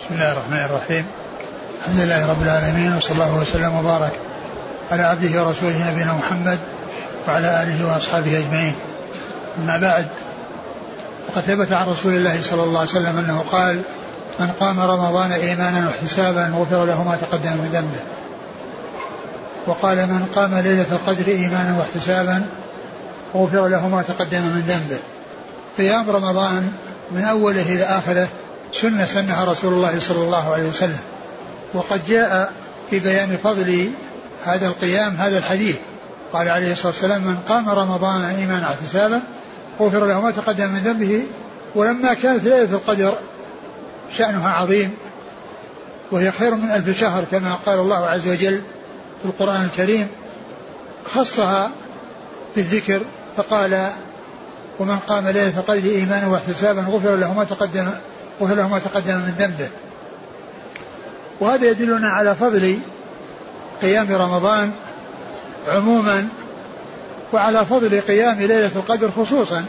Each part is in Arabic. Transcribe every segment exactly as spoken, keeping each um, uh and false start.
بسم الله الرحمن الرحيم. الحمد لله رب العالمين، وصلى الله وسلم وبارك على عبده ورسوله نبينا محمد وعلى آله وأصحابه أجمعين. أما بعد، فقد ثبت عن رسول الله صلى الله عليه وسلم أنه قال: من قام رمضان إيمانا واحتسابا غفر له ما تقدم من ذنبه. وقال: من قام ليلة القدر إيمانا واحتسابا غفر له ما تقدم من ذنبه. قيام رمضان من أوله إلى آخره سنة سنها رسول الله صلى الله عليه وسلم، وقد جاء في بيان فضل هذا القيام هذا الحديث. قال عليه الصلاة والسلام: من قام رمضان إيمانا واحتسابا غفر له ما تقدم من ذنبه. ولما كانت ليلة القدر شأنها عظيم وهي خير من ألف شهر كما قال الله عز وجل في القرآن الكريم، خصها بالذكر فقال: ومن قام ليلة القدر إيمانا واحتسابا غفر له ما تقدم غفر له ما تقدم من ذنبه. وهذا يدلنا على فضل قيام رمضان عموما، وعلى فضل قيام ليلة القدر خصوصا.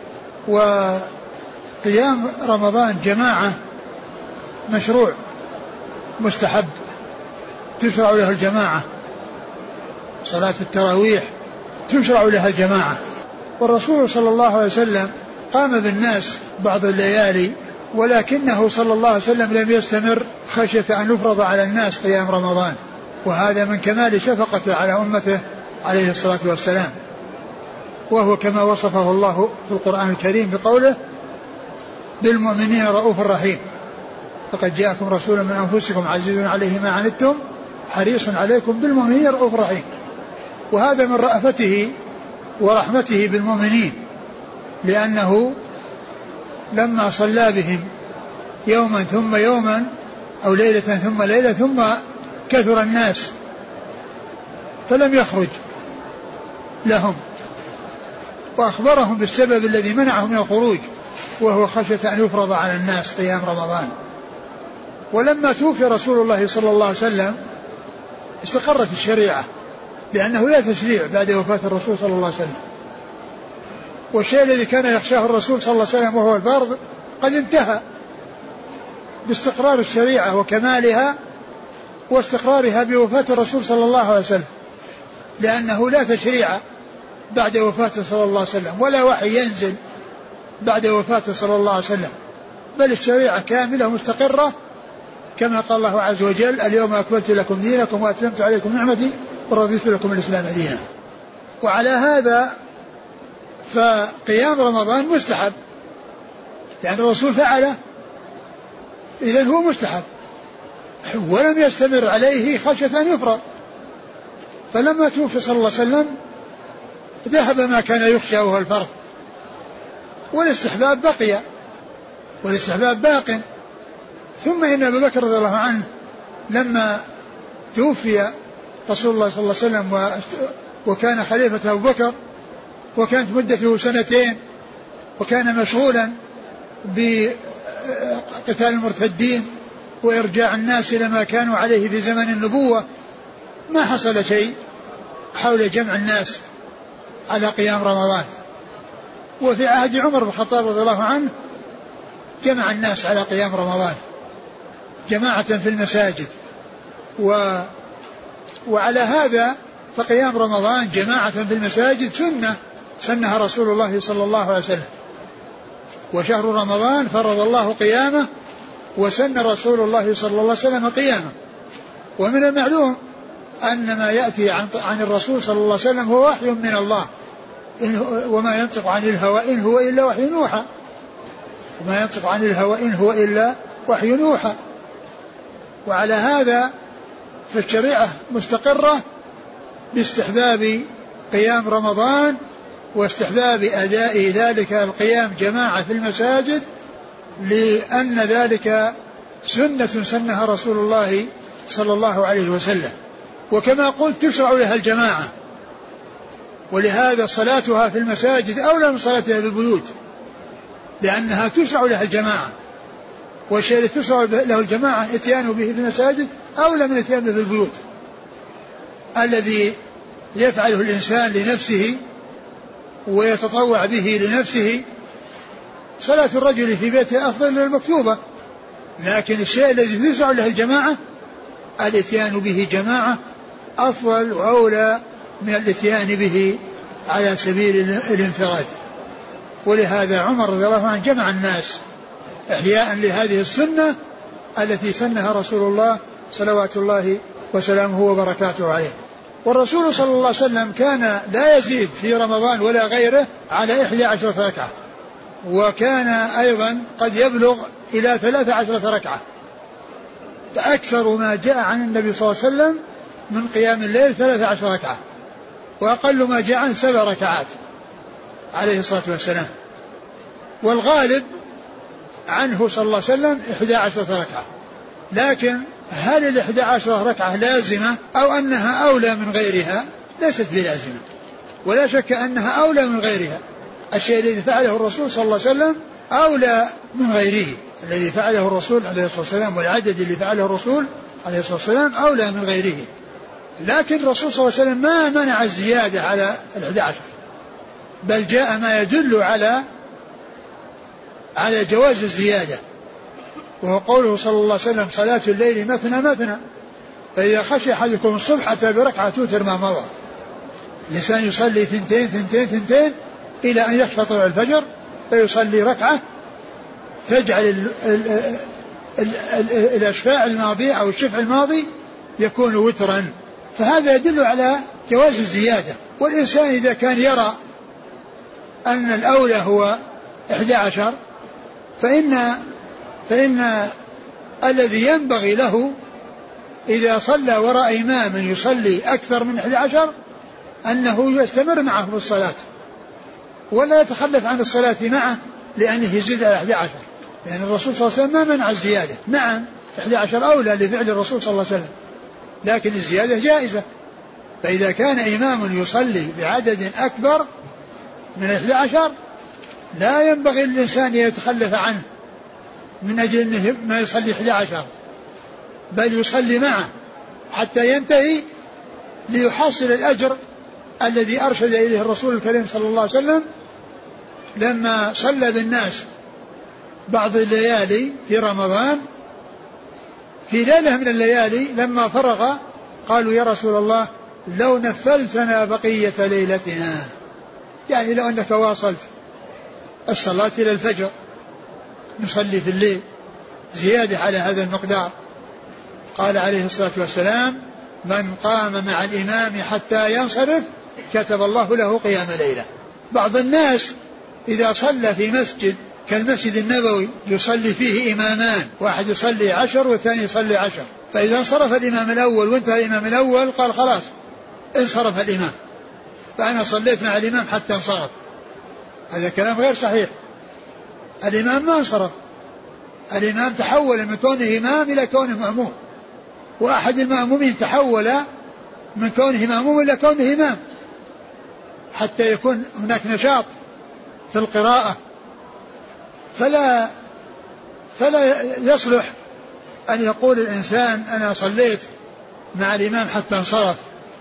وقيام رمضان جماعة مشروع مستحب تشرع له الجماعة، صلاة التراويح تشرع لها الجماعة. والرسول صلى الله عليه وسلم قام بالناس بعض الليالي، ولكنه صلى الله عليه وسلم لم يستمر خشية أن يفرض على الناس قيام رمضان، وهذا من كمال شفقته على أمته عليه الصلاة والسلام، وهو كما وصفه الله في القرآن الكريم بقوله: بالمؤمنين رؤوف رحيم، فقد جاءكم رسول من أنفسكم عزيز عليه ما عنتم حريص عليكم بالمؤمنين رؤوف رحيم. وهذا من رأفته ورحمته بالمؤمنين، لأنه لما صلى بهم يوما ثم يوما أو ليلة ثم ليلة ثم كثر الناس فلم يخرج لهم، وأخبرهم بالسبب الذي منعهم من الخروج، وهو خشية أن يفرض على الناس قيام رمضان. ولما توفي رسول الله صلى الله عليه وسلم استقرت الشريعة، لأنه لا تشريع بعد وفاة الرسول صلى الله عليه وسلم، والشيء الذي كان يخشاه الرسول صلى الله عليه وسلم وهو الفرض قد انتهى باستقرار الشريعة وكمالها واستقرارها بوفاة الرسول صلى الله عليه وسلم، لأنه لا تشريع بعد وفاته صلى الله عليه وسلم، ولا وحي ينزل بعد وفاته صلى الله عليه وسلم، بل الشريعة كاملة مستقرة كما قال الله عز وجل: اليوم أكملت لكم دينكم وأتممت عليكم نعمتي ورضيت لكم الإسلام دينا. وعلى هذا فقيام رمضان مستحب، لأن الرسول فعله، إذن هو مستحب، ولم يستمر عليه خشية أن يفرض. فلما توفي صلى الله عليه وسلم ذهب ما كان يخشى وهو الفرض، والاستحباب بقي والاستحباب باق. ثم إن أبي بكر رضي الله عنه لما توفي رسول الله صلى الله عليه وسلم وكان خليفة أبو بكر، وكانت مدته سنتين، وكان مشغولا بقتال المرتدين وإرجاع الناس إلى ما كانوا عليه في زمن النبوة، ما حصل شيء حول جمع الناس على قيام رمضان. وفي عهد عمر بن الخطاب رضي الله عنه جمع الناس على قيام رمضان جماعة في المساجد. و وعلى هذا فقيام رمضان جماعة في المساجد سنة سنها رسول الله صلى الله عليه وسلم. وشهر رمضان فرض الله قيامه، وسن رسول الله صلى الله عليه وسلم قيامه. ومن المعلوم أن ما يأتي عن, عن الرسول صلى الله عليه وسلم هو وحي من الله، وما ينطق عن الهوى إن هو إلا وحي يوحى وما ينطق عن الهوى إن هو إلا وحي يوحى. وعلى هذا فالشريعة مستقرة باستحباب قيام رمضان واستحباب أداء ذلك القيام جماعة في المساجد، لأن ذلك سنة سنها رسول الله صلى الله عليه وسلم. وكما قلت تشرع لها الجماعة، ولهذا صلاتها في المساجد أولى من صلاتها في البيوت، لأنها تشرع لها الجماعة، والشيء الذي تشرع له الجماعة اتيانه به في المساجد أولى من اتيانه في البيوت. الذي يفعله الإنسان لنفسه ويتطوع به لنفسه، صلاة الرجل في بيته أفضل من المكتوبة، لكن الشيء الذي تشرع له الجماعة الاتيان به جماعة أفضل وأولى من الاتيان به على سبيل الانفراد. ولهذا عمر رضي الله عنه جمع الناس إحياء لهذه السنة التي سنها رسول الله صلوات الله وسلامه وبركاته عليه. والرسول صلى الله عليه وسلم كان لا يزيد في رمضان ولا غيره على إحدى عشرة ركعة، وكان أيضا قد يبلغ إلى ثلاث عشرة ركعة، فأكثر ما جاء عن النبي صلى الله عليه وسلم من قيام الليل ثلاث عشرة ركعة، وأقل ما جاء عن سبع ركعات عليه الصلاة والسلام. والغالب عنه صلى الله عليه وسلم إحدى عشرة ركعة. لكن هل الإحدى عشرة ركعة لازمة أو أنها أولى من غيرها؟ ليست بلازمة، ولا شك أنها أولى من غيرها. الشيء الذي فعله الرسول صلى الله عليه وسلم أولى من غيره، الذي فعله الرسول عليه الصلاة والسلام والعدد اللي فعله الرسول عليه الصلاة والسلام أولى من غيره. لكن الرسول صلى الله عليه وسلم ما منع الزيادة على الإحدى عشر، بل جاء ما يدل على على جواز الزيادة، وهو قوله صلى الله عليه وسلم صلاة الليل مثنى مثنى، فإذا خشي أحدكم الصبح أتى بركعة توتر ما مضى. الإنسان يصلي ثنتين ثنتين ثنتين إلى أن يخشى طلوع الفجر، فيصلي ركعة تجعل ال ال ال ال الأشفاع الماضية أو الشفع الماضي يكون وترا، فهذا يدل على جواز الزيادة. والإنسان إذا كان يرى أن الأولى هو إحدى عشر فإن فإن الذي ينبغي له إذا صلى وراء إمام يصلي أكثر من إحدى عشر أنه يستمر معه في الصلاة ولا يتخلف عن الصلاة معه لأنه يزيد على إحدى عشر، لأن الرسول صلى الله عليه وسلم ما منع الزيادة. نعم إحدى عشر أولى لفعل الرسول صلى الله عليه وسلم، لكن الزيادة جائزة. فإذا كان إمام يصلي بعدد أكبر من إحدى عشر لا ينبغي للإنسان يتخلف عنه من أجل أنه ما يصلي إحدى عشر، بل يصلي معه حتى ينتهي ليحصل الأجر الذي أرشد إليه الرسول الكريم صلى الله عليه وسلم لما صلى بالناس بعض الليالي في رمضان. في ليلة من الليالي لما فرغ قالوا يا رسول الله لو نفلتنا بقية ليلتنا، يعني لو أنك واصلت الصلاة إلى الفجر نصلي في الليل زيادة على هذا المقدار. قال عليه الصلاة والسلام من قام مع الإمام حتى ينصرف كتب الله له قيام ليلة. بعض الناس إذا صلى في مسجد كالمسجد النبوي يصلي فيه إمامان، واحد يصلي عشر والثاني يصلي عشر، فإذا انصرف الإمام الأول وانتهى الإمام الأول قال خلاص انصرف الإمام فأنا صليت مع الإمام حتى انصرف. هذا كلام غير صحيح. الإمام ما انصرف، الإمام تحول من كونه إمام إلى كونه مأموم، وأحد المأمومين تحول من كونه مأموم إلى كونه إمام حتى يكون هناك نشاط في القراءة. فلا فلا يصلح أن يقول الإنسان أنا صليت مع الإمام حتى انصرف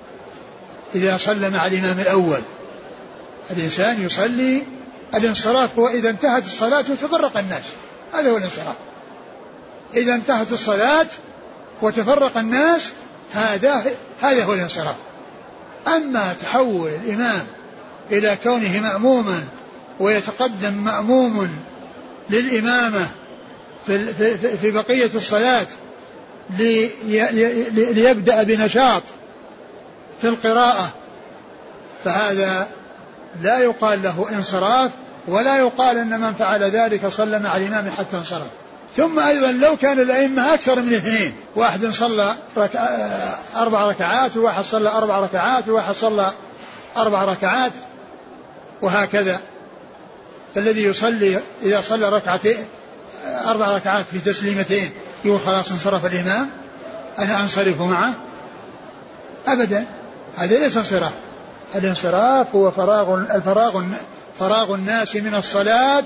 إذا صلى مع الإمام الأول. الإنسان يصلي الانصراف هو إذا انتهت الصلاة وتفرق الناس، هذا هو الانصراف. إذا انتهت الصلاة وتفرق الناس هذا هذا هو الانصراف. أما تحول الإمام إلى كونه مأموما ويتقدم مأموم للإمامة في, في, في بقية الصلاة لي ليبدأ بنشاط في القراءة، فهذا لا يقال له انصراف، ولا يقال أن من فعل ذلك صلى مع الإمام حتى انصرف. ثم أيضا لو كان الأئمة أكثر من اثنين، واحد صلى ركع أربع ركعات وواحد صلى أربع ركعات وواحد صلى أربع ركعات وهكذا، فالذي يصلي إذا صلى ركعتين أربع ركعات في تسليمتين يقول خلاص انصرف الإمام أنا أنصرف معه؟ أبدا، هذا ليس انصراف. الانصراف هو فراغ الفراغ فراغ الناس من الصلاة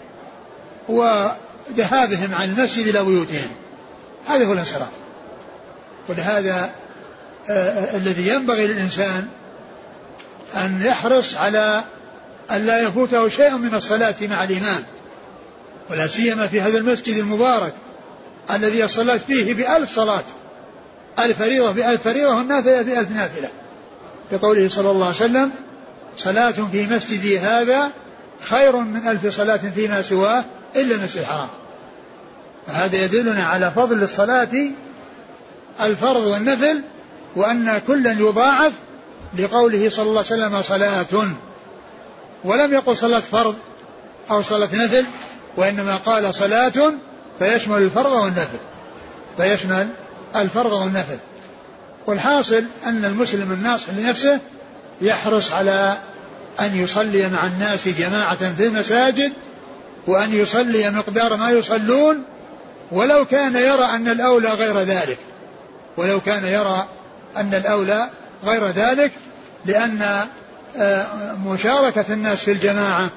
وذهابهم عن المسجد إلى بيوتهم، هذا هو الانصراف. ولهذا آه الذي ينبغي للإنسان أن يحرص على أن لا يفوته شيء من الصلاة مع الإمام، ولا سيما في هذا المسجد المبارك الذي صلت فيه بألف صلاة، الفريضة بألف فريضة والنافلة بألف نافلة، بقوله صلى الله عليه وسلم صلاة في مسجدي هذا خير من ألف صلاة فيما سواه إلا المسجد الحرام. فهذا يدلنا على فضل الصلاة الفرض والنفل، وأن كلا يضاعف، لقوله صلى الله عليه وسلم صلاة، ولم يقل صلاة فرض أو صلاة نفل، وإنما قال صلاة فيشمل الفرض والنفل، فيشمل الفرض والنفل. والحاصل أن المسلم الناصح لنفسه يحرص على أن يصلي مع الناس جماعة في المساجد، وأن يصلي مقدار ما يصلون، ولو كان يرى أن الأولى غير ذلك، ولو كان يرى أن الأولى غير ذلك، لأن مشاركة الناس في الجماعة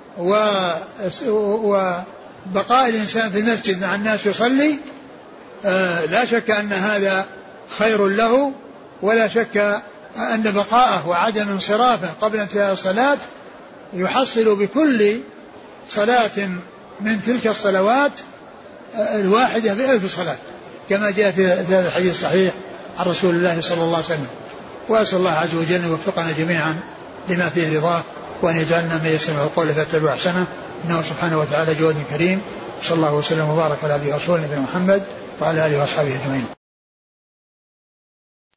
وبقاء الإنسان في المسجد مع الناس يصلي لا شك أن هذا خير له، ولا شك أن بقاءه وعدم انصرافه قبل انتهاء الصلاة يحصل بكل صلاة من تلك الصلوات الواحدة بألف صلاة، كما جاء في هذا الحديث الصحيح عن رسول الله صلى الله عليه وسلم. وأسأل الله عز وجل أن يوفقنا جميعا لما فيه رضاه، وأن يجعلنا من يسمع القول فيتبع أحسنه، إنه سبحانه وتعالى جواد كريم. صلى الله وسلم وبارك على عبده ورسوله نبينا محمد وعلى آله وأصحابه أجمعين.